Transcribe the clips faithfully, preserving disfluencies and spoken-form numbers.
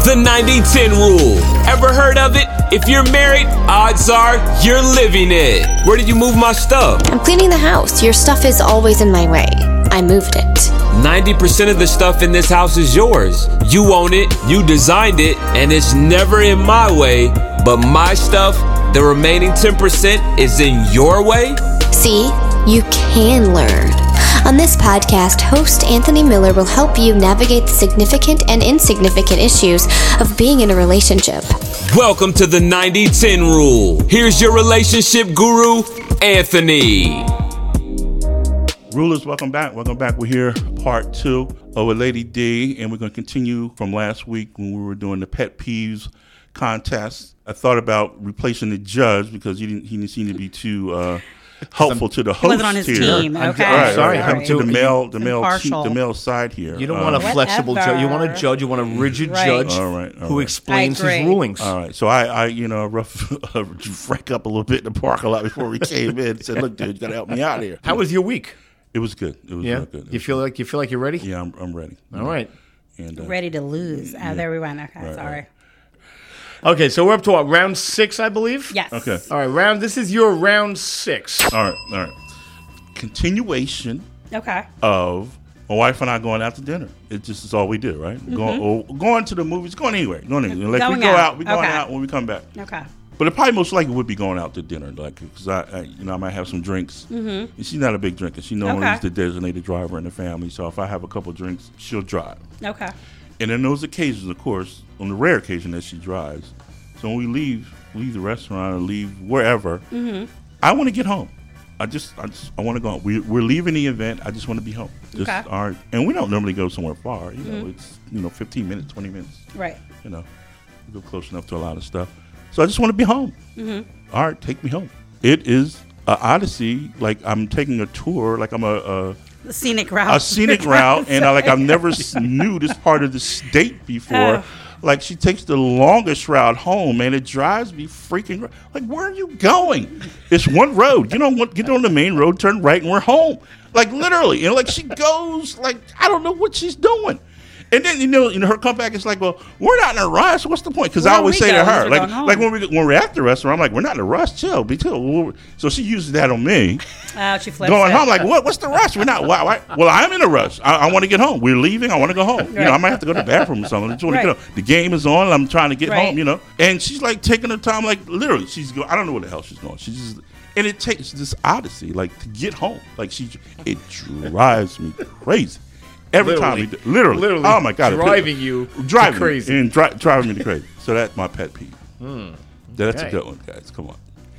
The ninety ten rule. Ever heard of it? If you're married, odds are you're living it. Where did you move my stuff? I'm cleaning the house. Your stuff is always in my way. I moved it. ninety percent of the stuff in this house is yours. You own it, you designed it, and it's never in my way. But my stuff, the remaining ten percent is in your way? See, you can learn. On this podcast, host Anthony Miller will help you navigate the significant and insignificant issues of being in a relationship. Welcome to the ninety ten rule. Here's your relationship guru, Anthony. Rulers, welcome back. Welcome back. We're here, part two of with Lady D, and we're going to continue from last week when we were doing the pet peeves contest. I thought about replacing the judge because he didn't, he didn't seem to be too uh, helpful to the host. He wasn't on his here. team. I'm, Okay, right, sorry. right. I'm to the too- male, the male, impartial. the male side here. You don't Uh, want a flexible judge. You want a Whatever. judge. You want a rigid Right. judge All right, all who right. explains I his agree. rulings. All right, so I, I you know, rough, uh, frank up a little bit in the parking lot before we came in. And said, "Look, dude, you got to help me out here." How was your week? It was good. It was Yeah, real good. It you was feel like you feel like you're ready. Yeah, I'm, I'm ready. All right. And, uh, Ready to lose. Oh, there we went. Okay, Right, sorry. right. Okay, so we're up to what, round six, I believe. Yes. Okay. All right, round. This is your round six. All right, all right. Continuation Okay. of my wife and I going out to dinner. It just is all we do, right? Going, or going to the movies, going anywhere, going anywhere. Like Going we go out. out, we going Okay. out when we come back. Okay. But it probably most likely would be going out to dinner, like because I, I, you know, I might have some drinks. Mm-hmm. And she's not a big drinker. She normally Okay. is the designated driver in the family. So if I have a couple drinks, she'll drive. Okay. And in those occasions, of course, on the rare occasion that she drives, so when we leave, leave the restaurant or leave wherever, Mm-hmm. I want to get home. I just, I just, I want to go home. We, we're leaving the event. I just want to be home. Just Okay. our, and we don't normally go somewhere far. You know, it's you know, fifteen minutes, twenty minutes. Right. You know, we go close enough to a lot of stuff. So I just want to be home. Mm-hmm. All right, take me home. It is an odyssey. Like I'm taking a tour. Like I'm a. a The scenic route. a scenic route, and I like I've never s- knew this part of the state before. Oh. Like she takes the longest route home, and it drives me freaking cra- like. Where are you going? It's one road. You know what? Get on the main road, turn right, and we're home. Like literally, and like she goes like I don't know what she's doing. And then you know, you know, her comeback is like, "Well, we're not in a rush. What's the point?" Because I Where always we say to going her, is we're like, going home. like when we when we're at the restaurant, I'm like, "We're not in a rush. Chill, be chill." So she uses that on me. Oh, she flips Going it. home, like, what? What's the rush? We're not. Why, why? Well, I'm in a rush. I, I want to get home. We're leaving. I want to go home. You know, I might have to go to the bathroom or something. I just want Right. to get home. The game is on. I'm trying to get Right. home. You know, and she's like taking her time. Like literally, she's going. I don't know where the hell she's going. She's just, and it takes this odyssey, like to get home. Like she, it drives me crazy. Every Literally. time, we do, literally, Literally oh my god, it- driving you to driving crazy. me, and dri- driving me to crazy. So that's my pet peeve. That's okay. a good one, guys. Come on.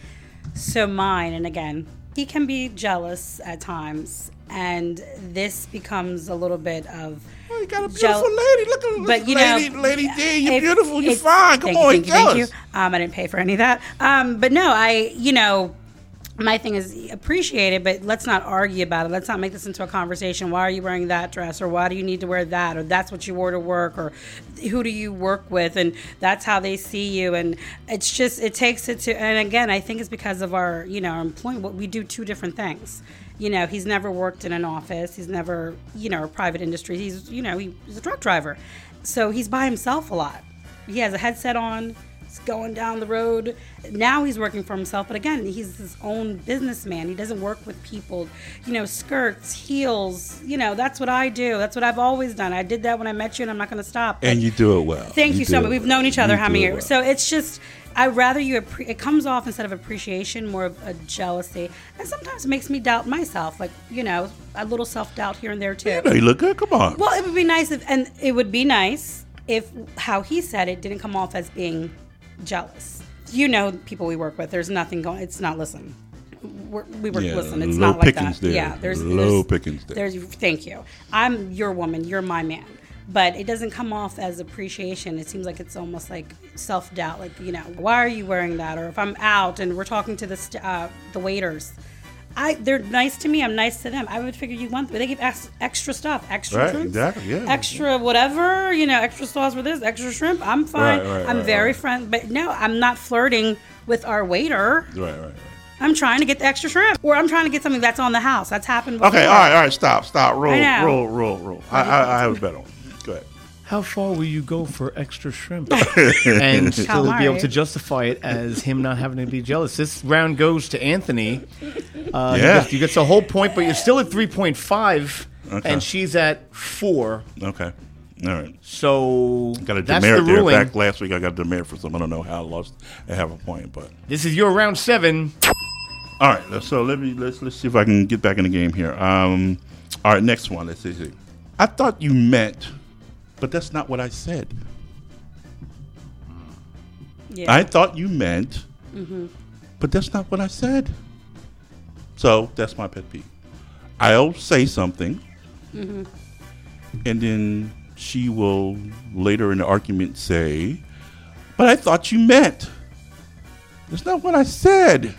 So mine, and again, he can be jealous at times, and this becomes a little bit of. Oh, you got a beautiful Jeal- lady. Look at But you know, lady, lady D. You're if- beautiful. You're if- fine. Come thank on, you, thank you, thank jealous. you. Um, I didn't pay for any of that. Um, but no, I, you know, my thing is appreciate it, but let's not argue about it. Let's not make this into a conversation. Why are you wearing that dress, or why do you need to wear that, or that's what you wore to work, or who do you work with, and that's how they see you. And it's just it takes it to. And again, I think it's because of our, you know, our employment. We do two different things. You know, he's never worked in an office. He's never, you know, a private industry. He's, you know, he, he's a truck driver, so he's by himself a lot. He has a headset on. He's going down the road. Now he's working for himself, but again, he's his own businessman. He doesn't work with people, you know, skirts, heels. You know, that's what I do. That's what I've always done. I did that when I met you, and I'm not going to stop. And you do it well. Thank you, do so it much. We've well. known each other You how do many it years? well. So it's just, I'd rather you, appre- it comes off instead of appreciation, more of a jealousy. And sometimes it makes me doubt myself, like, you know, a little self-doubt here and there too. You know, you look good. Come on. Well, it would be nice if, and it would be nice if how he said it didn't come off as being jealous. You know, people we work with, there's nothing going, it's not, listen. We're, we work, Yeah, listen, it's low not like pickings that. there. Yeah, there's Low there's, pickings there. There's, thank you. I'm your woman, you're my man. But it doesn't come off as appreciation. It seems like it's almost like self-doubt. Like, you know, why are you wearing that? Or if I'm out and we're talking to the st- uh, the waiters, I they're nice to me. I'm nice to them. I would figure you want, they give ex- extra stuff, extra Right, drinks, exactly, yeah. extra whatever, you know, extra sauce for this, extra shrimp. I'm fine. Right, right, I'm right, very right. friendly. But no, I'm not flirting with our waiter. Right, right, right. I'm trying to get the extra shrimp, or I'm trying to get something that's on the house. That's happened before. Okay, all right, all right. Stop, stop. Roll, I know. roll, roll, roll. I, I, I have a better one. Go ahead. how far will you go for extra shrimp? And still be able to justify it as him not having to be jealous. This round goes to Anthony. Uh, Yeah. You get, you get the whole point, but you're still at three point five, Okay. and she's at four. Okay. All right. So Got a that's the demerit there. ruling. Back last week, I got a demerit for something. I don't know how I lost. I have a point, but This is your round seven. all right. So let me let's let's see if I can get back in the game here. Um, all right. Next one. Let's see. I thought you meant, but that's not what I said. Yeah. I thought you meant, but that's not what I said. So that's my pet peeve. I'll say something, and then she will later in the argument say, but I thought you meant. That's not what I said.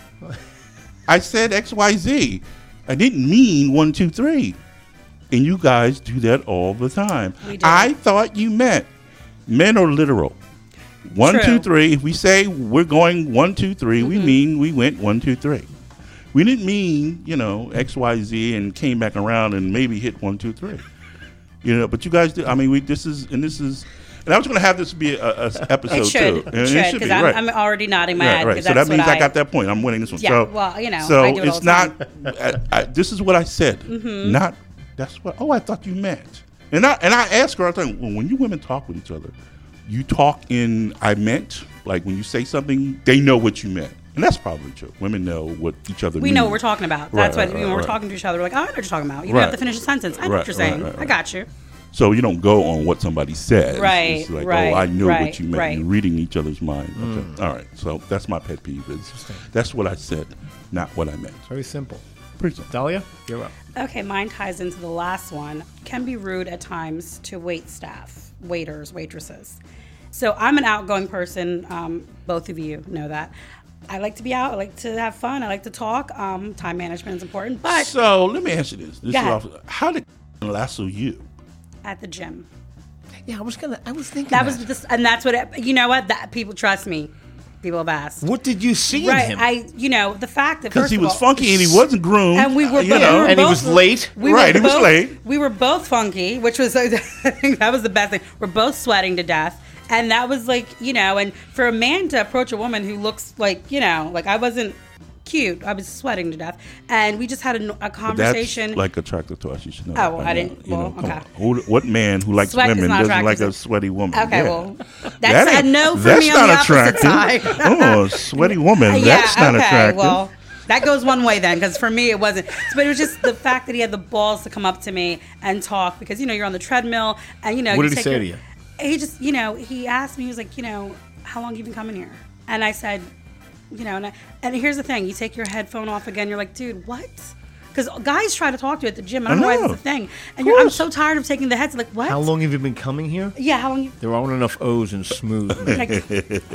I said X, Y, Z. I didn't mean one, two, three. And you guys do that all the time. We do. I thought you meant. Men are literal. One, True. two, three. If we say we're going one, two, three, we mean we went one, two, three. We didn't mean, you know, X, Y, Z and came back around and maybe hit one, two, three. You know, but you guys do. I mean, we. This is and this is, and I was going to have this be a, a episode It should, too. it And should, be, because I'm, right. I'm already nodding my Right, head. right. 'cause So that that's means what I got that point. I'm winning this one. Yeah, so, well, you know, so I do it all it's the not. time. I, I, this is what I said. Mm-hmm. Not. That's what. Oh, I thought you meant. And I and I asked her. I thought, well, when you women talk with each other, you talk in I meant. Like when you say something, they know what you meant. And that's probably true. Women know what each other We mean. know what we're talking about. That's Right, what right, when we're right. talking to each other. We're like, oh, I know what you're talking about. You don't Right. have to finish a sentence. I know Right, what you're right, saying. right, I right. got you. So you don't go on what somebody says. Right, It's like, right, oh, I knew right, what you meant. right. You're reading each other's mind. Okay. All right. So that's my pet peeve. Is that's what I said, not what I meant. Very simple. Pretty simple. Dahlia, you're up. Okay, mine ties into the last one. Can be rude at times to wait staff, waiters, waitresses. So I'm an outgoing person. Um, both of you know that. I like to be out. I like to have fun. I like to talk. Um, time management is important. But So let me ask you this: this Go is ahead. off, how did lasso you? at the gym, Yeah, I was gonna. I was thinking that was this, and that's what it, you know. What that people trust me. People have asked. What did you see Right, in him? I, you know, the fact that Because first he of was all- funky and he wasn't groomed. and we were, uh, you both, know. we were And he both- was late? We Right, were he was both, late. We were both funky, which was I think that was the best thing. We're both sweating to death, and that was like you know, and for a man to approach a woman who looks like you know, like I wasn't cute, I was sweating to death, and we just had a, a But conversation. That's like attractive to us. You should know. Oh, that well, by I now. didn't- You know, well, come okay. on. Who, what man who likes Sweat is women not doesn't attractive like to- a sweaty woman? Okay, Yeah. well, that's That a ain't- no for that's me on not the opposite attractive. side. Oh, a sweaty woman. Yeah, that's not okay, attractive. well, that goes one way then, because for me it wasn't. But it was just the fact that he had the balls to come up to me and talk, because you know you're on the treadmill, and you know. What you did he take say your- to you? He just, you know, he asked me. He was like, you know, how long you been coming here? And I said, you know, and, I, and here's the thing: you take your headphone off again. You're like, dude, what? Because guys try to talk to you at the gym. I don't I know why know. it's a thing. And you're, I'm so tired of taking the heads. Like, what? How long have you been coming here? Yeah, how long? You, There aren't enough O's in smooth man, like,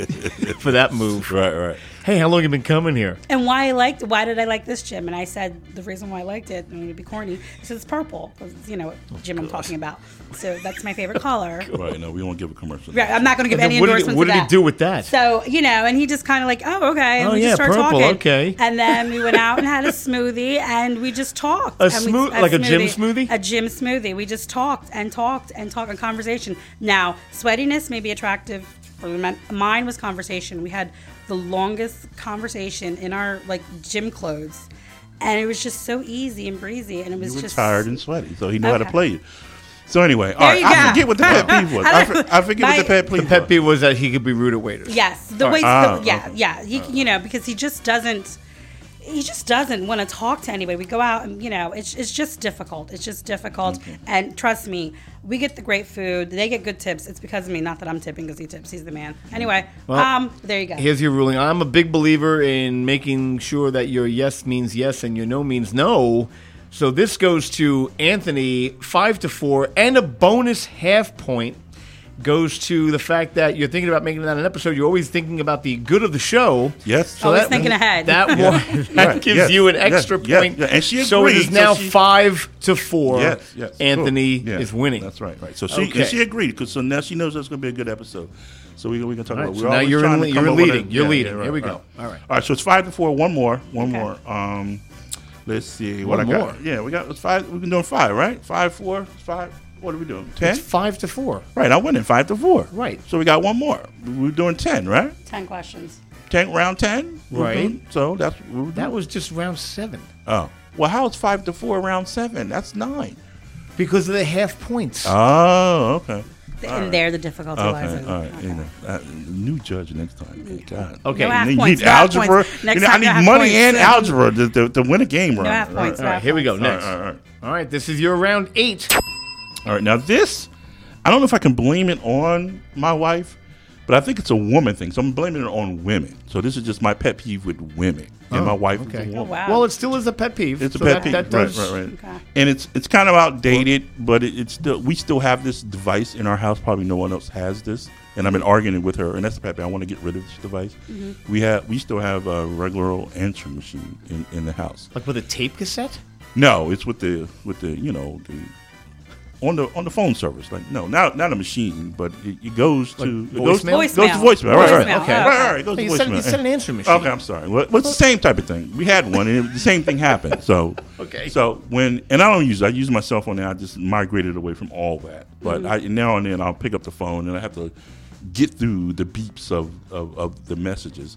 for that move. Right, right. Hey, how long have you been coming here? and why I liked, why did I like this gym? And I said the reason why I liked it. I mean, it'd be corny. He said it's purple, because you know what gym I'm talking about. So that's my favorite color. Right. No, we won't give a commercial. Right, I'm not going to give And any then what did he- endorsements. what to did he that. do with that? So you know, and he just kind of like, oh, okay. And Oh, we yeah, just started purple, talking. okay. And then we went out and had a smoothie, and we just talked. A And we- smooth- like a gym smoothie? A gym smoothie. We just talked and talked and talked in conversation. Now, sweatiness may be attractive for the men. Mine was conversation. We had the longest conversation in our like gym clothes, and it was just so easy and breezy, and it was You were just tired and sweaty, so he knew how to Okay. play you. So anyway, all There right. you I go. forget what the pet peeve was. I, for, I forget My- what the pet The peeve pet was. peeve was that he could be rude at waiters. Yes, the All way, right. Ah, the, yeah, okay. yeah, he, you know, because he just doesn't, he just doesn't want to talk to anybody. We go out and you know, it's it's just difficult. It's just difficult. And trust me, we get the great food. They get good tips. It's because of me, not that I'm tipping because he tips. He's the man. Anyway, Well, um, there you go. Here's your ruling. I'm a big believer in making sure that your yes means yes and your no means no. So this goes to Anthony, five to four, and a bonus half point goes to the fact that you're thinking about making that an episode. You're always thinking about the good of the show. Yes. So Always that, thinking ahead. That, Yeah. one, that Right. gives Yes. you an Yes. extra Yes. point. Yeah. And she so it agreed. is So now she- five to four. Yes, yes. Anthony Cool. Yeah. is winning. That's right, right. So she Okay. and she agreed because so now she knows that's going to be a good episode. So we we can talk All right, about. so We're now always you're trying in- to you're come up with leading. a- You're yeah, leading. yeah, right, Here we right. go. All right. All right. So it's five to four. One more. One Okay. more. Um, let's see One what I more. got. Yeah, we got it's five. We've been doing five, right? Five, four, five. What are we doing? Ten. It's five to four. Right. I went in five to four. Right. So we got one more. We're doing ten, right? Ten questions. Ten round ten. We're Right. doing- So that's what we're doing. That was just round seven Oh. Well, how is five to four round seven? That's nine. because of the half points. Oh, okay. And there the difficulty lies Okay. in. All right. Okay. You know, uh, new judge next time. Okay. God. Okay. No half You points, need no half algebra. points. You Next know, I time, no need half money points. and algebra to, to, to win a game. Right. half points, Right. All right, here we go. All Next. right, all right. All right, this is your round eight. All right, now this, I don't know if I can blame it on my wife, but I think it's a woman thing. So I'm blaming it on women. So this is just my pet peeve with women, and Oh, my wife okay. is a Oh, woman. wow. Well, it still is a pet peeve. It's a so pet that, peeve, that right, does, right, right. Okay. And it's it's kind of outdated, but it, it's still we still have this device in our house. Probably no one else has this, and I've been arguing with her, and that's the pet peeve. I want to get rid of this device. Mm-hmm. We have we still have a regular old answering machine in, in the house. Like with a tape cassette? No, it's with the with the you know the on the on the phone service. Like no, not not a machine, but it, it goes to it goes, voicemail? goes to voicemail. Voicemail. Right, right, Voicemail. okay, Oh, right, okay. right, right. It goes Hey, to you, said, voicemail. you said an answering machine. Okay, I'm sorry. Well, it's the same type of thing. We had one, and it, the same thing happened. So, Okay. So when and I don't use it. I use my cell phone now. I just migrated away from all that. But Mm-hmm. I, now and then I'll pick up the phone and I have to get through the beeps of, of, of the messages.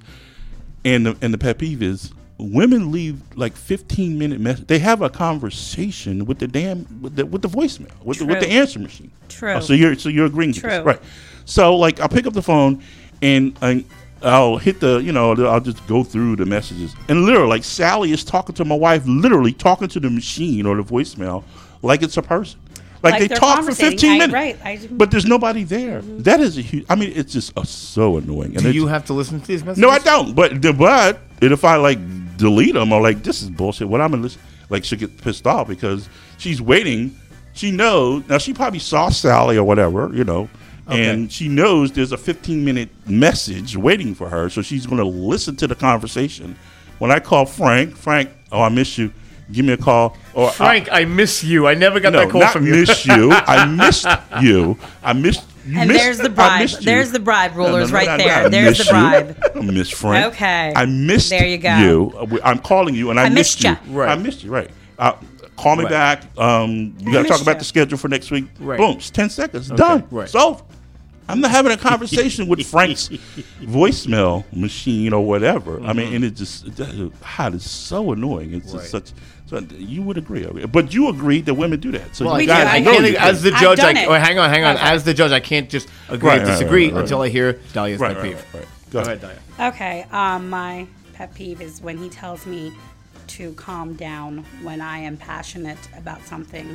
And the, and the pet peeve is women leave like fifteen minute message. They have a conversation with the damn with the, with the voicemail with the, with the True. answer machine. True. Oh, so you're so you're agreeing to this, True. right? So like I'll pick up the phone and. and I'll hit the, you know, I'll just go through the messages. And literally, like Sally is talking to my wife, literally talking to the machine or the voicemail like it's a person. Like, Like they they're talk for conversating. fifteen I- minutes. right, I- but there's nobody there. That is a huge, I mean, it's just uh, so annoying. And Do it's- you have to listen to these messages? No, I don't. But, but if I like delete them or like, this is bullshit, what I'm going to listen, like she'll get pissed off because she's waiting. She knows, now she probably saw Sally or whatever, you know. Okay. And she knows there's a fifteen minute message waiting for her, so she's going to listen to the conversation. When I call Frank, Frank, oh, I miss you. Give me a call. Or Frank, I, miss you. I never got no, that call not from you. miss you. I missed you. I missed. You And missed, there's the I bribe. missed you. There's the bribe, No, no, rulers, no, right no, no, there. I There's the miss you. bribe. I miss Frank. Okay. I missed There you go. you. I'm calling you, and I, I missed, missed you. ya. Right. I missed you. Right. Uh, call me Right. back. Um, you got to missed talk about ya. the schedule for next week. Right. Boom. It's ten seconds. Done. right. It's over. I'm not having a conversation with Frank's voicemail machine or whatever. I mean, and it just it, God, it's so annoying. It's Right. just such. So you would agree, but you agreed that women do that. So Well, you I We guys do. can't, I know can't you as do. the I've judge. done I, it. oh, hang on, hang on. Okay. As the judge, I can't just agree Right, or right, disagree right, right, until right. I hear Dahlia's Right, pet right, peeve. right, right. Go, Go ahead. ahead, Dahlia. Okay, um, my pet peeve is when he tells me to calm down when I am passionate about something.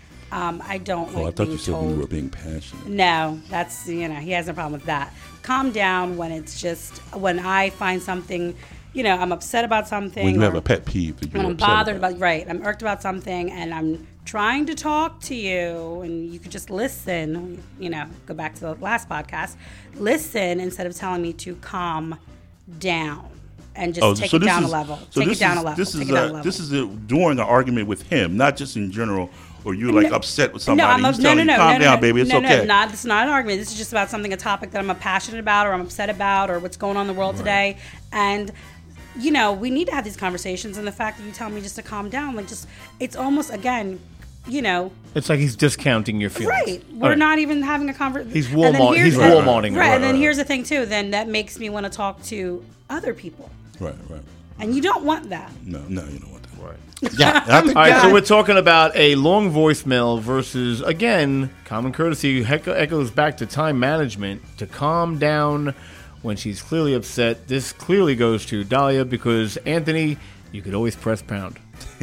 Um, I don't Oh, I like thought being you said told. we were being passionate. No, that's, you know, he has no problem with that. Calm down when it's just, when I find something, you know, I'm upset about something. When you have or a pet peeve, that you're when I'm upset bothered about. about, right, I'm irked about something and I'm trying to talk to you and you could just listen, you know, go back to the last podcast, listen instead of telling me to calm down and just Oh, take so it this down is- a level. so Take this it down is- a level. This Take is it down a a, level. this is a, during an argument with him, not just in general, or you're like No- upset with somebody. No, I'm a, He's no, telling no, you, no, calm no, no, down, no, baby. It's no, okay. No, not, this is not an argument. This is just about something, a topic that I'm passionate about or I'm upset about or what's going on in the world today. And, you know, we need to have these conversations. And the fact that you tell me just to calm down, like just, it's almost, again, you know, It's like he's discounting your feelings. right. We're Right. not even having a conversation. He's Walmart- he's and- Walmarting it. Right. Right, And then right, here's the thing, too. Then that makes me want to talk to other people. Right, right. And you don't want that. No, no, you don't want that. Right. Yeah, I think All right, so that- we're talking about a long voicemail versus, again, common courtesy echo- echoes back to time management to calm down when she's clearly upset. This clearly goes to Dahlia because, Anthony, you could always press pound.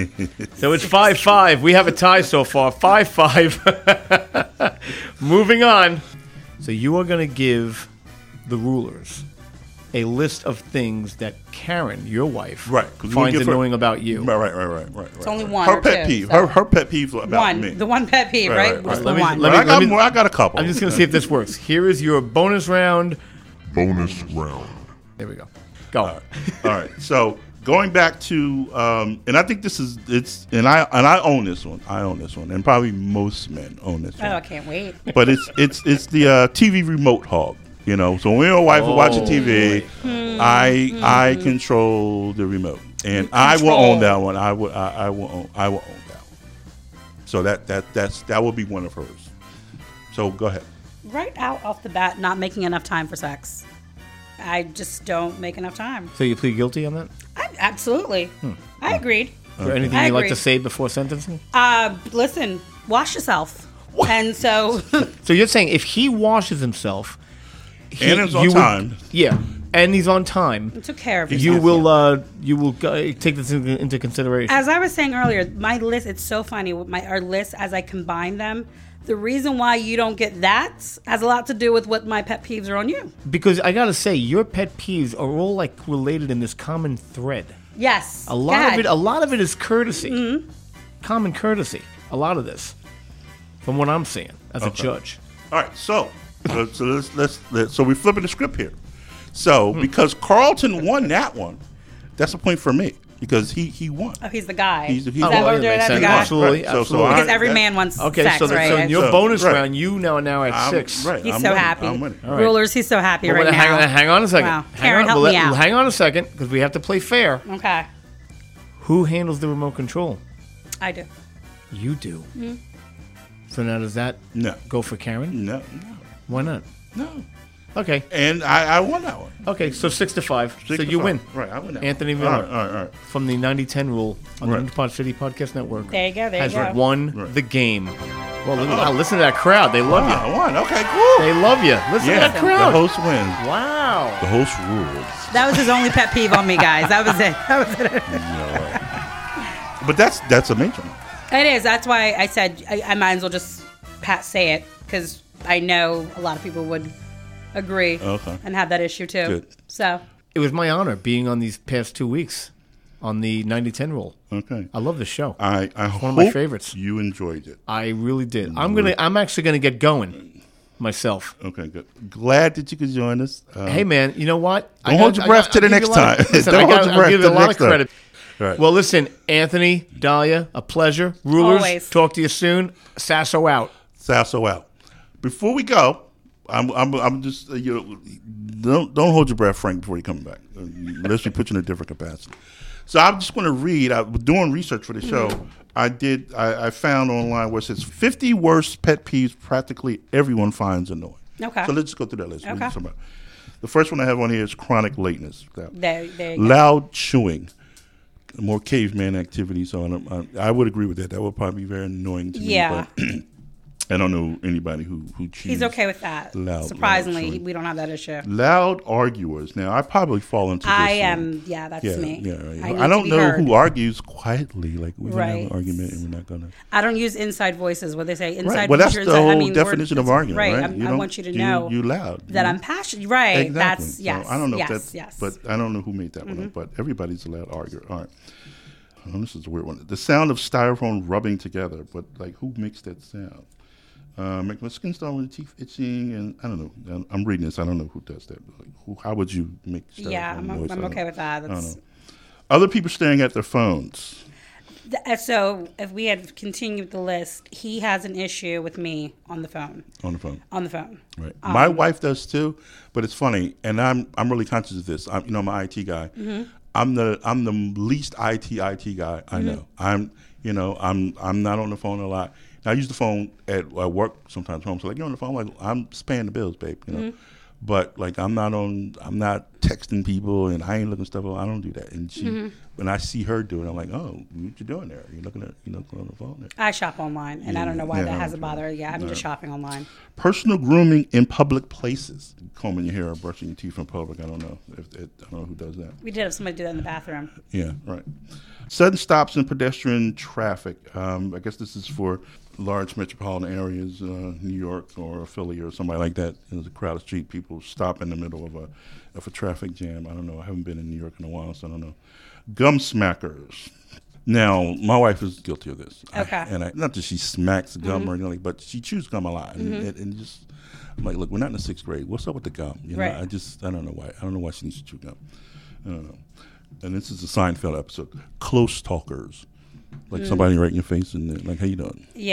So it's five five. We have a tie so far. five five. Moving on. So you are going to give the rulers a list of things that Karen, your wife, Right, 'cause we finds give her- annoying about you. Right, right, right, right, right. It's only one Her or pet two, peeve. so- Her her pet peeve about one. me. The one pet peeve, Right, right? right, Was right. the Let me- one. let But me- I got me- more. I got a couple. I'm just going to see if this works. Here is your bonus round. Bonus round. There we go. Go. All right. So going back to, um, and I think this is it's, and I and I own this one. I own this one, and probably most men own this one. Oh, I can't wait. But it's it's it's the uh, T V remote hog. You know, so when my wife is watching T V, I I control the remote, and I will Control. own that one. I will I, I will own I will own that one. So that that that's that will be one of hers. So go ahead. Right out off the bat, not making enough time for sex. I just don't make enough time. So you plead guilty on that? I, absolutely. I agreed. Is there anything I you'd like agree. to say before sentencing? Uh, listen, wash yourself. And so, So you're saying if he washes himself, he, And it's on you would- time. yeah, and he's on time. I took care of yourself. You will, uh, you will go, take this into, into consideration. As I was saying earlier, my list, it's so funny. with My our list, as I combine them, the reason why you don't get that has a lot to do with what my pet peeves are on you. Because I gotta say, your pet peeves are all like related in this common thread. Yes. A lot of it, a lot of it is courtesy, Mm-hmm. common courtesy. A lot of this, from what I'm seeing as a Okay. judge. All right, so so, so let's, let's let's so we're flipping the script here. So Hmm. because Carlton won that one, that's a point for me because he he won. Oh, he's the guy. He's the- he's Is the- that Oh, what well, we're it doing? makes That's the sense. guy? Absolutely. Right, so- so absolutely. I- Because every that- man wants Okay, sex, so, the, right? so in your So- bonus right. round, you now now at I'm- six. Right, He's I'm so winning, happy. I'm winning. All right. Rulers, he's so happy But right wait, hang, now. on, hang on a second. Wow. Hang Karen, on, help well, me let- out. Hang on a second, because we have to play fair. Okay, Who handles the remote control? I do. You do. Mm-hmm. So now does that No, go for Karen? no, Why not? no, no. Okay. And I, I won that one. Okay, so six to five. Six so to you five. win. Right, I win that Anthony one. Miller. All right, all right, all right. From the ninety ten rule on Right. the Pod City Podcast Network. There you go. There has you go. won Right. the game. Well, look, wow, listen to that crowd. They love Ah, you. I won. Okay, cool. They love you. Listen to Yeah, that the crowd. host wins. Wow. The host rules. That was his only pet peeve on me, guys. That was it. That was it. But that's that's a major one. It is. That's why I said I, I might as well just pat say it because I know a lot of people would agree Okay. and have that issue too. Good. So It was my honor being on these past two weeks on the ninety ten rule. Okay. I love this show. I, I hope one of my favorites. you enjoyed it. I really did. I'm gonna. I'm actually gonna get going myself. Okay, good. Glad that you could join us. Um, Hey man, you know what? I Don't got- hold your I breath got- to the I'll give next you a lot of- time. Listen, Don't I hold got, your I'll breath give to you a the lot of next time. credit. Right. Well, listen, Anthony, Dahlia, a pleasure. Rulers, Always. talk to you soon. Sasso out. Sasso out. Before we go, I'm I'm, I'm just uh, you know, don't don't hold your breath, Frank, before you come back, uh, unless we put you in a different capacity. So I'm just going to read. I was doing research for the show. I did. I, I found online where it says fifty worst pet peeves practically everyone finds annoying. Okay. So let's just go through that list. What Okay. you talking about? The first one I have on here is chronic lateness. That- there, there you go. Loud chewing. More caveman activities on them. I, I would agree with that. That would probably be very annoying to Yeah. me. But I don't know anybody who who chews. He's okay with that. Loud, Surprisingly, loud chewing. we don't have that issue. Loud arguers. Now I probably fall into. I this, um, am. Yeah, that's Yeah, me. yeah. Right. I, I, need to don't be know heard. who argues quietly. Like we can have Right. an argument and we're not gonna. I don't use inside voices. What they say, inside. Right. Well, that's voices, the I whole mean, definition we're- of argument, right? Right. I'm- You I don't- want you to you- know you loud that you- I'm passionate. Right. Exactly. That's So yes. I don't know yes, if that's, yes. but I don't know who made that one up. But everybody's a loud arguer. All right. Oh, this is a weird one. The sound of styrofoam rubbing together, but like who makes that sound? Uh, make my skin start with the teeth itching, and I don't know. I'm- I'm reading this. I don't know who does that. Like, who, how would you make? Styrofoam yeah, I'm, noise? I I'm don't okay know. with that. I don't That's, know. Other people staring at their phones. Th- uh, so if we had continued the list, he has an issue with me on the phone. On the phone, On the phone. right? Um, My wife does too, but it's funny, and I'm I'm really conscious of this. I'm, you know, I'm an I T guy. Mm-hmm. I'm the I'm the least I T I T guy I Mm-hmm. know. I'm you know I'm I'm not on the phone a lot. And I use the phone at, at work sometimes home. So like you're on the phone, like I'm paying the bills, babe. You know, Mm-hmm. but like I'm not on. I'm not texting people, and I ain't looking stuff up. I don't do that. And she Mm-hmm. when I see her do it, I'm like, oh, what you doing there? You looking at you know on the phone there. I shop online, and I don't know why Yeah, that I has a don't- bother. Yeah, I'm just shopping online. Personal grooming in public places. Combing your hair or brushing your teeth in public. I don't know if it, I don't know who does that. We did have somebody do that in the bathroom. Yeah, right. Sudden stops in pedestrian traffic. Um, I guess this is for large metropolitan areas, uh, New York or Philly or somebody like that. There's a crowded street. People stop in the middle of a of a traffic jam. I don't know. I haven't been in New York in a while, so I don't know. Gum smackers. Now, my wife is guilty of this. I- Okay. and I, not that she smacks gum or anything, like, but she chews gum a lot, and, and, and just. I'm like, look, we're not in the sixth grade. What's up with the gum? You know, Right. I just, I don't know why. I don't know why she needs to chew gum. I don't know. And this is a Seinfeld episode. Close talkers, like somebody right in your face and they're like, "How you doing?" Yeah,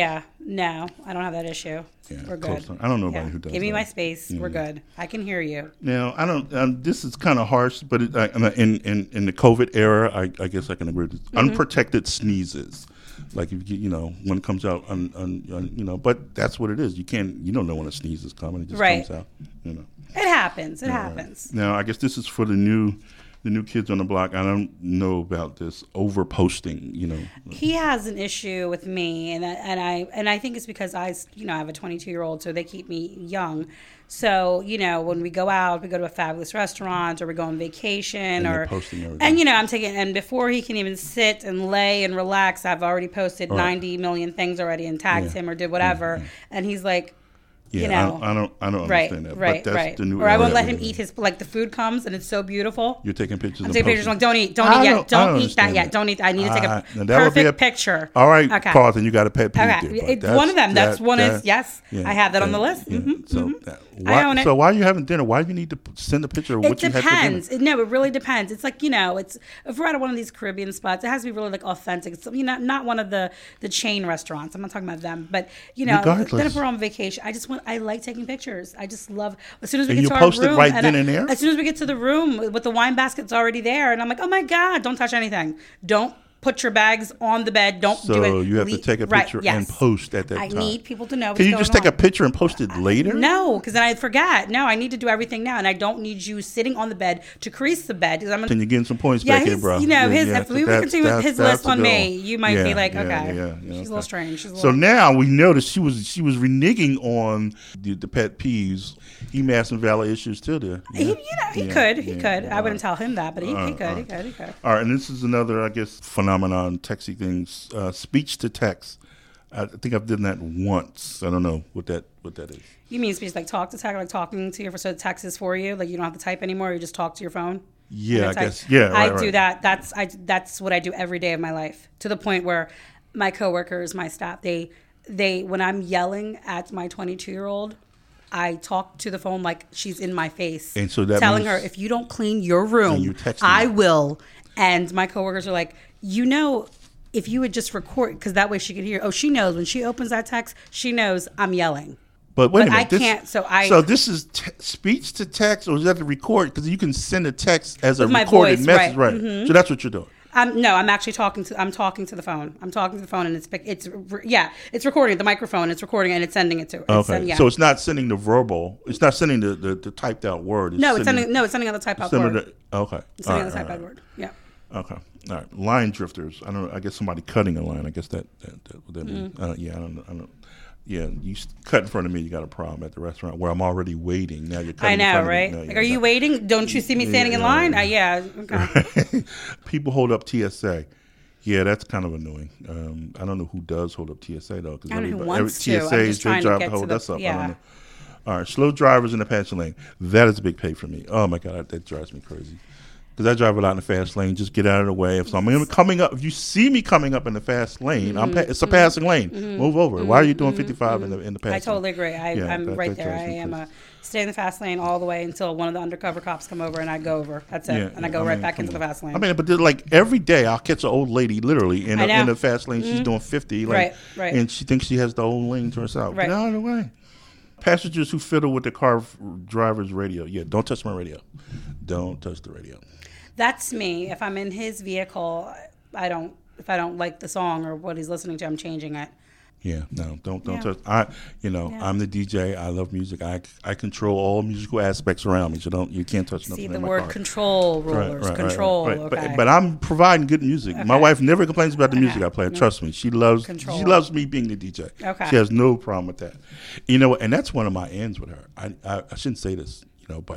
No, I don't have that issue. Yeah, We're close good. to- I don't know Yeah. anybody who does Give me that. my space. We're good. I can hear you. Now, I don't. Um, this is kind of harsh, but it, I, in in in the COVID era, I, I guess I can agree with this. Mm-hmm. Unprotected sneezes, like if you you know when it comes out, un, un, un, you know. But that's what it is. You can't. You don't know when a sneeze is coming. It just Right. comes out. You know. It happens. It happens. Now, I guess this is for the new, the new kids on the block. I don't know about this over posting. You know. He has an issue with me, and I, and I and I think it's because I, you know, I have a twenty-two year old, so they keep me young. So you know, when we go out, we go to a fabulous restaurant, or we go on vacation, And they're or posting everything. and you know, I'm taking and before he can even sit and lay and relax, I've already posted Right. ninety million things already and tagged Yeah. him or did whatever, and he's like. Yeah, You know, I, don't, I don't. I don't Right, understand that. right, but that's right. the new or I era won't that let we him live in. eat his like the food comes and it's so beautiful. You're taking pictures. I'm and taking pictures. posting. I'm like, don't eat, don't I eat don't- yet, don't I eat that understand yet, that. don't eat. I need to take a Ah, now that would perfect be a- picture. All right, Okay. pause, and you got a pet peeve Okay, there, but it's that's- one of them. That's that- one is that- yes. yeah, I have that on the yeah, list. yeah. Mhm, So, mhm. that- I why, own it. so why are you having dinner? Why do you need to p- send a picture of It what you had for dinner? depends. It- No, it really depends. It's like you know, it's if we're at one of these Caribbean spots, it has to be really like authentic. It's you know, not one of the the chain restaurants. I'm not talking about them, but you know, Regardless. then if we're on vacation, I just want I like taking pictures. I just love as soon as we And get you to our post it room, right and then I- and there? As soon as we get to the room with the wine basket's already there, and I'm like, oh my god, don't touch anything. Don't put your bags on the bed. Don't do So it. you have to Le- take a right, picture yes. and post at that I time. need people to know. Can what's you going just take a on. picture and post it later? No, because then I forget. No, I need to do everything now, and I don't need you sitting on the bed to crease the bed. Because I'm. Can you getting some points Yeah, back here, his, bro? you know, his. Yeah, if so we that's- continue with that's- his that's list the on goal. me, you might Yeah, be like, yeah, okay, yeah, yeah, she's a okay. little strange. She's a So little, now we noticed she was she was reneging on the, the pet peeves. He may have some valid issues too there. he, Yeah. you know, he Yeah, could, he yeah, could. yeah. I wouldn't tell him that, but he, he Uh, could, uh. he could, he could. All right, and this is another, I guess, phenomenon, texty things, uh, speech to text. I think I've done that once. I don't know what that what that is. You mean speech like talk to text, like talking to your so text is for you, like you don't have to type anymore. You just talk to your phone. Yeah, And I it's like- guess. Yeah, I right, do right. that. That's I. That's what I do every day of my life. To the point where my coworkers, my staff, they they when I'm yelling at my twenty-two year old, I talk to the phone like she's in my face, And so that telling means- her if you don't clean your room, you're texting I her. will. And my coworkers are like, you know. If you would just record, because that way she could hear. Oh, she knows when she opens that text, she knows I'm yelling. But wait But a minute. I this- can't, so I- So this is te- speech to text, or is that to record? Because you can send a text as a With my recorded voice, message, right. Mm-hmm. right? So that's what you're doing. Um, no, I'm actually talking to. I'm talking to the phone. I'm talking to the phone, and it's it's yeah, it's recording the microphone. It's recording, and it's sending it to. It's Okay, send- yeah. so it's not sending the verbal. It's not sending the, the, the typed out word. no, it's sending no, it's sending out the type out sending word. the- okay. It's sending All out the right, type all out right. word. Yeah. Okay. All right. Line drifters. I don't know. I guess somebody cutting a line. I guess that, that, that what that Mm-hmm. means. Uh, yeah, I don't know. I don't Yeah, you s- cut in front of me, you got a problem at the restaurant where I'm already waiting. Now you're cutting I in know, front right? of me. No, Like, yeah, are you no. waiting? Don't you see me standing in Yeah. line? Uh, yeah. Okay. People hold up T S A. Yeah, that's kind of annoying. Um, I don't know who does hold up T S A though, because I don't know who everybody, wants every to. T S A I'm is just trying to job get to to hold the- us up. I yeah. don't know. All right, slow drivers in the passing lane. That is a big pay for me. Oh my god, that drives me crazy. Because I drive a lot in the fast lane. Just get out of the way. If I'm coming up, if you see me coming up in the fast lane, I'm pa- it's a passing lane. Move over. Why are you doing fifty-five in the in the passing? I totally lane? agree. I, Yeah, I'm that- right that there. drives I me am crazy. a stay in the fast lane all the way until one of the undercover cops come over and I go over. That's it. Yeah, and I yeah, go I right mean, back come into the on. fast lane. I mean, but then, like every day, I'll catch an old lady literally in I a, know. in the fast lane. She's doing fifty, like, Right, right. and she thinks she has the whole lane to herself. Right. Get out of the way. Passengers who fiddle with the car f- driver's radio. Yeah, don't touch my radio. Don't touch the radio. That's me. If I'm in his vehicle, I don't. If I don't like the song or what he's listening to, I'm changing it. Yeah, no, don't don't Yeah. touch. I, you know, Yeah. I'm the D J. I love music. I, I control all musical aspects around me. So don't you can't touch nothing See in the my word car. control Right, rulers. right, right, control. right. Okay. But, but I'm providing good music. My Okay. wife never complains about the music Okay. I play. Trust me, she loves Control. she loves me being the D J. Okay. She has no problem with that. You know, and that's one of my ends with her. I I, I shouldn't say this, you know, but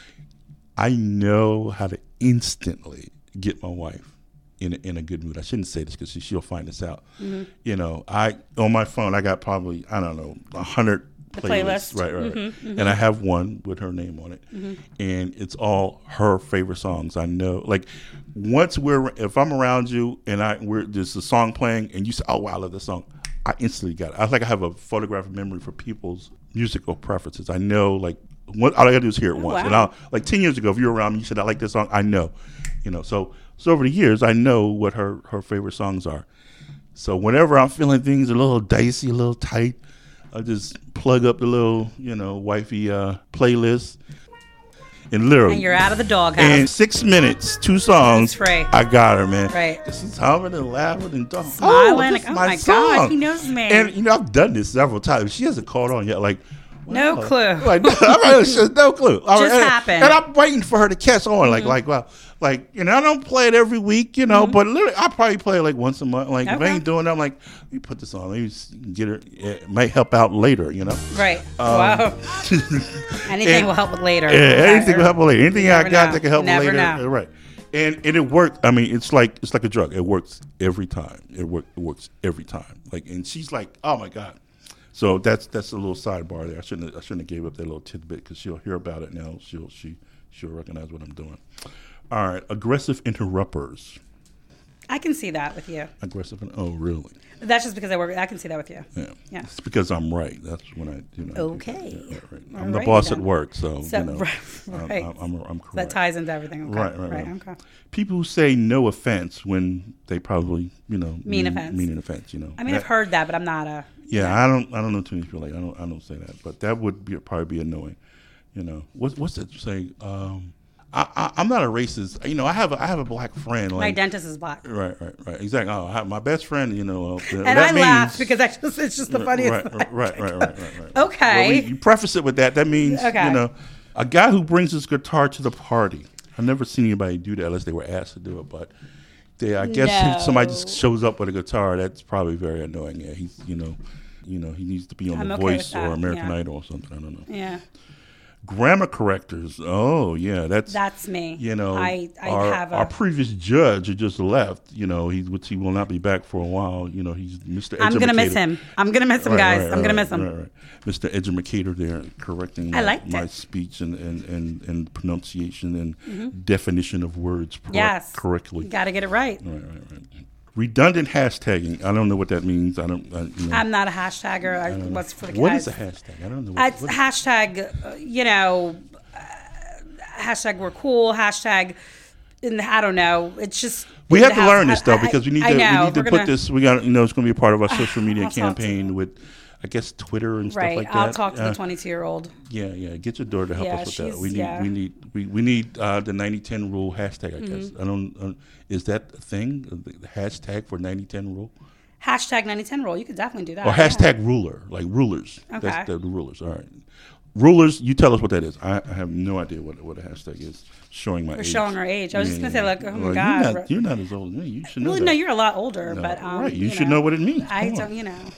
I know how to instantly get my wife in a, in a good mood. I shouldn't say this because she, she'll find this out. Mm-hmm. You know, I on my phone I got probably I don't know a hundred The playlists, playlist. right, right, right. Mm-hmm, mm-hmm. And I have one with her name on it, and it's all her favorite songs. I know, like once we're if I'm around you and I we're there's a song playing and you say, "Oh wow, I love this song," I instantly got it. I like I have a photographic memory for people's musical preferences. I know, like what all I gotta do is hear it Oh, once. wow. And I'll like ten years ago, if you were around me, you said I like this song. I know, you know. So so over the years, I know what her her favorite songs are. So whenever I'm feeling things a little dicey, a little tight, I just plug up the little, you know, wifey uh, playlist. And literally, And you're out of the doghouse. in six minutes, two songs, It's free. I got her, man. Right. She's humming and laughing and talking. Smiling, this like, is oh my song. God, he knows me. And, you know, I've done this several times. She hasn't caught on yet. Like, No wow. clue. Like, I'm really sure, no clue. All Just and, happened. And I'm waiting for her to catch on. Like, like, well, like, you know, I don't play it every week, you know, mm-hmm. but literally, I probably play it like once a month. Like, if I Okay. ain't doing that, I'm like, let me put this on. Let me get her. It might help out later, you know. Right. Um, wow. Anything and- will help with later. Yeah, anything will help later. Anything You I never got know. that can help You never later, know. right? And and it worked. I mean, it's like it's like a drug. It works every time. It work. It works every time. Like, and she's like, oh my God. So that's that's a little sidebar there. I shouldn't have, I shouldn't have gave up that little tidbit because she'll hear about it now. She'll she she'll recognize what I'm doing. All right, aggressive interrupters. I can see that with you. Aggressive. Oh, really? That's just because I work. I can see that with you. Yeah. Yeah. It's because I'm right. That's when I you know. Okay. Yeah, right. All I'm the right, boss then. at work, so, So you know. right, I'm, right. I'm, I'm, I'm correct. That ties into everything. Okay. Right, right, right. Okay. People who say no offense when they probably, you know, Mean offense. Mean an offense, you know. I mean, That- I've heard that, but I'm not a. Yeah, I don't. I don't know too many people like I don't. I don't say that, but that would be probably be annoying. You know, what's what's that saying? Um, I, I I'm not a racist. You know, I have a, I have a black friend. Like, My dentist is black. Right, right, right. Exactly. Oh, I have my best friend. You know, uh, And that I means, laugh because I just, it's just the funniest Right, thing. right, right, right, right, right, right. Okay. Well, we, you preface it with that. That means Okay. you know, a guy who brings his guitar to the party. I've never seen anybody do that unless they were asked to do it, but. They, I guess No. if somebody just shows up with a guitar, that's probably very annoying. Yeah, he's you know, you know, he needs to be on I'm The okay Voice with that, or American yeah. Idol or something. I don't know. Yeah. Grammar correctors. Oh yeah, that's That's me. You know, I, I our, have a. our previous judge who just left. You know, he which he will not be back for a while. You know, he's Mister I'm gonna miss Edumacator. him. I'm gonna miss him, Right, guys. right, I'm gonna right, miss him. right, right. Mister Edumacator there correcting I my, liked my it. speech and, and, and, and pronunciation and definition of words correct, Mm-hmm. Yes. correctly. Got to get it right. Right, right, right. Redundant hashtagging. I don't know what that means. I don't. I, you know, I'm not a hashtagger. I, what's for the what guys? is a hashtag? I don't know. What, It's what- hashtag, uh, you know, uh, hashtag we're cool, hashtag, in the, I don't know. It's just. we in have the to house. learn this I- though I- because we need I to. know. We need to We're put gonna- this. We got. You know, it's going to be a part of our social media I'll talk to campaign you. with, I guess, Twitter and stuff Right. like that. I'll talk to Uh, the twenty-two year old. Yeah, yeah. Get your daughter to help Yeah, us with that. she's- We need. yeah. We need. We, we need uh, the ninety ten rule hashtag. I guess. Mm-hmm. I don't. Uh, is that a thing? The the hashtag for ninety ten rule Hashtag ninety ten roll. You could definitely do that. or yeah. hashtag ruler like rulers? Okay. That's the, the rulers. All right. Rulers. You tell us what that is. I, I have no idea what what a hashtag is. Showing my We're age. showing our age. I was just gonna say, like, oh my Well, God. You're not, you're not as old as me. You should know Well, that. no, you're a lot older, No, but um, right. You, should know. what it means. I Come on. don't, you know.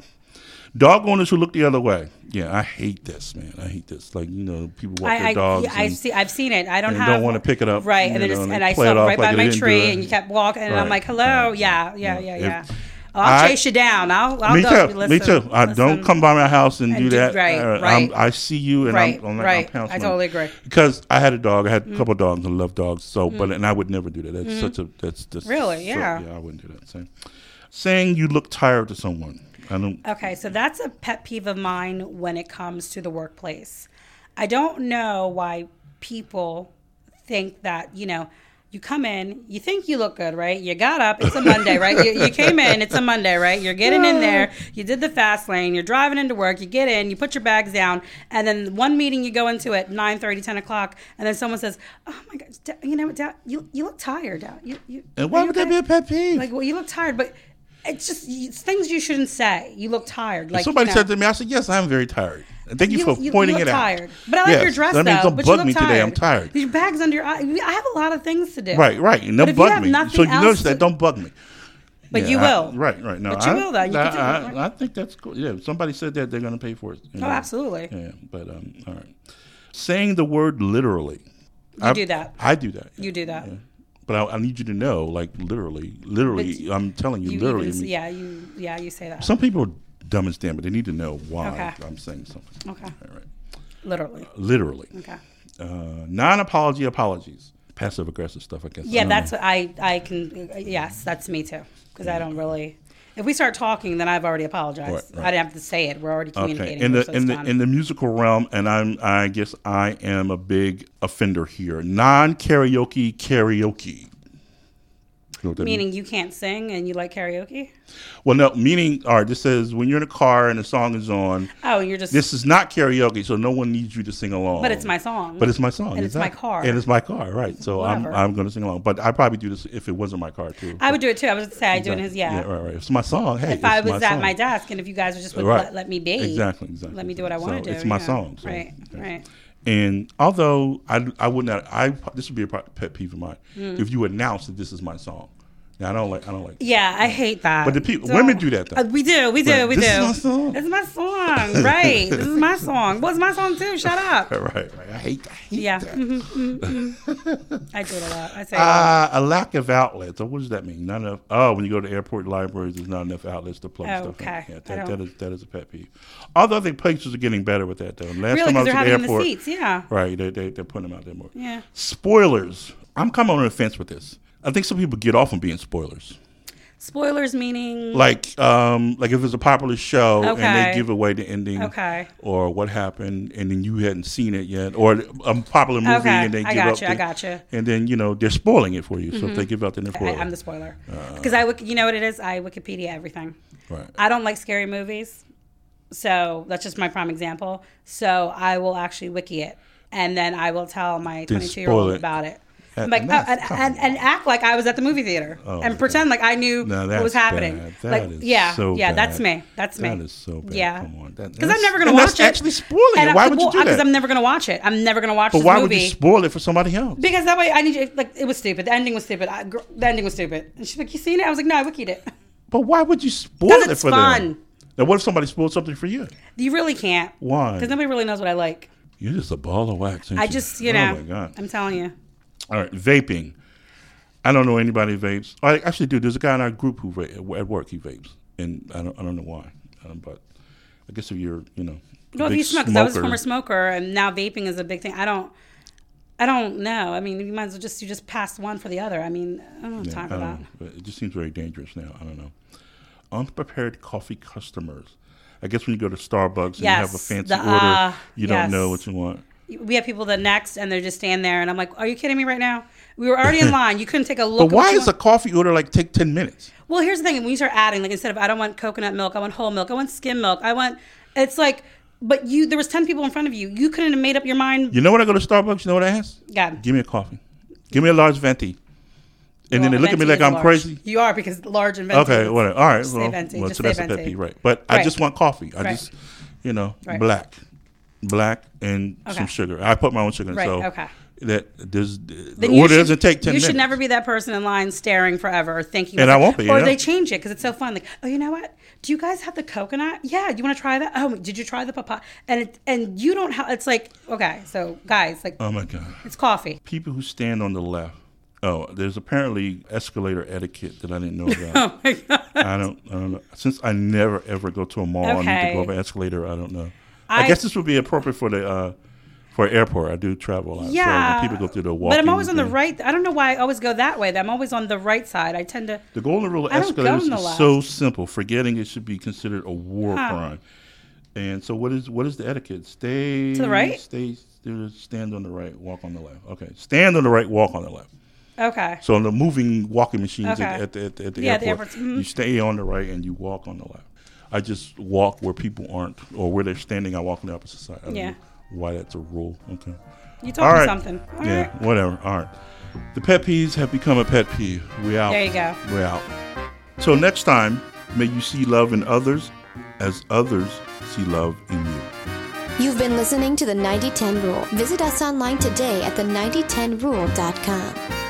Dog owners who look the other way. Yeah, I hate this, man. I hate this. Like, you know, people walk I, their I, dogs. yeah, I've and, seen, I've seen it. I don't and have. don't wanna pick it up, right? you And then know, just, and and they I play saw it it off right like by they my didn't do tree, it. and you kept walking, and I'm Right. like, "Hello, Right. yeah, yeah, Right. yeah, If- yeah." I'll I- chase you down. I'll, I'll me go. too. Listen, me too. I don't listen. come by my house and, And do do- that. right, Uh, right. I'm, I see you and Right, I'm, I'm like, right. I'm pouncing I on totally you. agree. Mm. Because I had a dog. I had a couple dogs and love dogs. So, but and I would never do that. That's such a that's just Mm-hmm. Really? so- Yeah. yeah, I wouldn't do that. Same. Saying you look tired to someone. I don't. Okay, so that's a pet peeve of mine when it comes to the workplace. I don't know why people think that, you know, you come in, you think you look good, right? You got up, it's a Monday, right? You, you came in, it's a Monday, right? You're getting in there, you did the fast lane, you're driving into work, you get in, you put your bags down, and then one meeting you go into at nine thirty, ten o'clock, and then someone says, oh my God, Da- you know, Da- you, you look tired, Da- you, you, And why are you would that okay?" be a pet peeve? Like, well, you look tired, but it's just it's things you shouldn't say. You look tired. Like Somebody you know, said to me, I said, yes, I'm very tired. And thank you, for you, pointing you look it out. tired. But I like Yes, your dress that means though. don't but bug you look me tired. today. I'm tired. Your bag's under your eye. I have a lot of things to do. Right, right. And But don't if you bug have me. nothing So you else notice to- that. Don't bug me. But Yeah, you I- will. right, right. No, But you I, will, though. You I, can do it, I, right? I think that's cool. Yeah, if somebody said that, they're going to pay for it. you Oh, know. absolutely. Yeah, but um, all right. Saying the word literally. You do that. I do that. You do that. Yeah. But I, I need you to know, like literally, literally. But I'm telling you, You literally. even, I mean, yeah, you yeah you say that. Some people are dumb and stand, but they need to know why Okay. I'm saying something. Okay. All right. Literally. Literally. Okay. Uh, non-apology apologies. Passive aggressive stuff, I guess. I Yeah, don't that's know. what I I can. Yes, that's me too. Because I don't really. If we start talking, then I've already apologized. Right, right. I didn't have to say it. We're already communicating. Okay. In the so in it's the done. in the musical realm, and I'm I guess I am a big offender here. Non-karaoke karaoke. know what that Meaning means? you can't sing and you like karaoke? Well, no, meaning, all right, this says when you're in a car and the song is on, Oh, you're just. this is not karaoke, so no one needs you to sing along. But it's my song. But it's my song. And it's my exactly. car. And it's my car, right. So I'm Whatever. I'm going to sing along. But I'd probably do this if it wasn't my car, too. I would do it too. I was going to say I do it in his, Exactly. yeah. right, right. It's my song. Hey, If I it's was my at song. my desk and if you guys would just would Right. let, let me be. Exactly, exactly. Let me do what I want to So do. it's my yeah. song. So, Right, okay. right. And although I, I would not, I this would be a pet peeve of mine Mm. if you announce that this is my song. Now I don't like, I don't like. Yeah, I hate that. But the people, Don't- women do that though. Uh, we do, we do, Right. we This do. is my song? It's my song, right? This is my song. Well, it's my song too. Shut up. Right, right. I hate, I hate Yeah, that. mhm, mhm, mhm. I do it a lot. I say it a lot. Uh, a lack of outlets. So what does that mean? Not enough. Oh, when you go to airport libraries, there's not enough outlets to plug Oh, stuff. okay. In. Yeah, I that, that don't- is that is a pet peeve. Although I think places are getting better with that though. Last Really, time I because was they're at the having airport, the seats. Yeah, right? They they they're putting them out there more. yeah. Spoilers. I'm coming on the fence with this. I think some people get off on being spoilers. Spoilers meaning Like, um, like if it's a popular show and Okay. they give away the ending, Okay. or what happened, and then you hadn't seen it yet, or a popular movie Okay, and they I give got up, you, I the- got you. and then you know they're spoiling it for you. So if they give out the I, spoiler, I'm the spoiler Uh. because I, wik- you know what it is. I Wikipedia everything. right. I don't like scary movies, so that's just my prime example. So I will actually wiki it, and then I will tell my Then twenty-two year old spoil it. about it. That- I'm like, oh, that's- and, come and, and act like I was at the movie theater Oh, and my pretend like I knew No, what was that's happening. bad. That like, is yeah, so yeah, bad. that's me. That's me. That is so bad. Yeah, Come on. That- because I'm that's- never gonna and watch that's it. actually spoiling And it. I- Why would you well, do that? Because I'm never gonna watch it. I'm never gonna watch But this why movie. would you spoil it for somebody else? Because that way I need you. Like it was stupid. The ending was stupid. I, gr- the ending was stupid. And she's like, "You seen it?" I was like, "No, I wikied it." But why would you spoil 'Cause it it's for fun. them? Now, what if somebody spoiled something for you? You really can't. Why? Because nobody really knows what I like. You're just a ball of wax. Ain't I you? just, you oh know, my God. I'm telling you. All right, vaping. I don't know anybody who vapes. I actually do. There's a guy in our group who va- at work he vapes, and I don't I don't know why. Um, but I guess if you're you know a Well, if big you smoke, 'cause I was a smoker- former smoker, and now vaping is a big thing. I don't, I don't know. I mean, you might as well just you just pass one for the other. I mean, I don't have Yeah, time I for don't that. know, but it just seems very dangerous now. I don't know. Unprepared coffee customers. I guess when you go to Starbucks and you have a Yes, fancy the, order, uh, you don't know yes. what you want. We have people that next, and they're just stand there, and I'm like, "Are you kidding me right now? We were already in line. You couldn't take a look." But at what why you does a want." coffee order like take ten minutes? Well, here's the thing: when you start adding, like instead of I don't want coconut milk, I want whole milk, I want skim milk, I want. It's like, but you there was ten people in front of you. You couldn't have made up your mind. You know when I go to Starbucks, you know what I ask? God. Give me a coffee. Give me a large venti. And then they Well, look at me venti like is I'm large. crazy. You are because large and venti. Okay, is- whatever. All right. Just say Well, venti, well just so say that's a pet venti. peeve, right? But I Right. just want coffee. I Right. just, you know, Right. black, black, and Okay. some sugar. I put my own sugar in. Right, So okay. that there's the Then you order should- doesn't take ten You minutes. should never be that person in line staring forever or thinking. And like- I won't be, Or yeah. they change it because it's so fun. Like, oh, you know what? Do you guys have the coconut? Yeah. Do you want to try that? Oh, did you try the papaya? And it, and you don't have. It's like okay, so guys, like Oh my god! it's coffee. People who stand on the left. Oh, there's apparently escalator etiquette that I didn't know about. Oh my god. I don't, I don't know. Since I never ever go to a mall, I need to Okay. go up an escalator. I don't know. I, I- guess this would be appropriate for the uh, for an airport. I do travel a lot. Yeah. So when people go through the walking. But I'm always on the thing- right. I don't know why I always go that way. I'm always on the right side. I tend to. The golden rule of I don't go escalators on the is left. so simple. Forgetting it should be considered a war Huh. crime. And so, what is what is the etiquette? Stay To the right? Stay. Stand on the right. Walk on the left. Okay. Stand on the right. Walk on the left. Okay. So on the moving walking machines Okay. at, at, the- at, the- at the Yeah, the airport, airports, mhm. you stay on the right and you walk on the left. I just walk where people aren't, or where they're standing. I walk on the opposite side. I don't Yeah. know why that's a rule. Okay. You told All me right. something. All yeah. right. Whatever. All right. The pet peeves have become a pet peeve. We out. There you go. We're out. So next time, may you see love in others as others see love in you. You've been listening to the ninety ten Rule. Visit us online today at the ninety ten rule dot com.